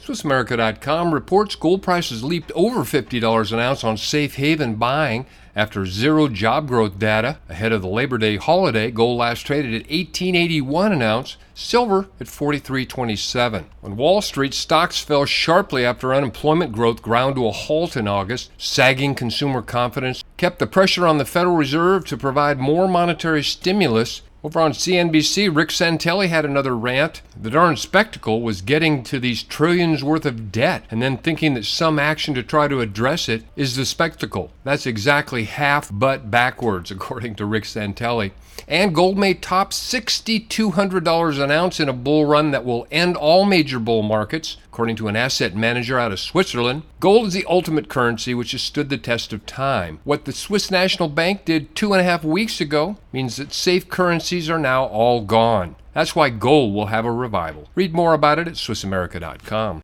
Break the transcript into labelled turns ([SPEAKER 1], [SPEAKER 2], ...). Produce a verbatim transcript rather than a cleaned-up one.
[SPEAKER 1] Swiss America dot com reports gold prices leaped over fifty dollars an ounce on safe haven buying after zero job growth data. Ahead of the Labor Day holiday, gold last traded at eighteen eighty-one an ounce, silver at forty-three twenty-seven. On Wall Street, stocks fell sharply after unemployment growth ground to a halt in August. Sagging consumer confidence kept the pressure on the Federal Reserve to provide more monetary stimulus. Over on C N B C, Rick Santelli had another rant. The darn spectacle was getting to these trillions worth of debt and then thinking that some action to try to address it is the spectacle. That's exactly half but backwards, according to Rick Santelli. And gold may top six thousand two hundred dollars an ounce in a bull run that will end all major bull markets, according to an asset manager out of Switzerland. Gold is the ultimate currency which has stood the test of time. What the Swiss National Bank did two and a half weeks ago means that safe currencies are now all gone. That's why gold will have a revival. Read more about it at Swiss America dot com.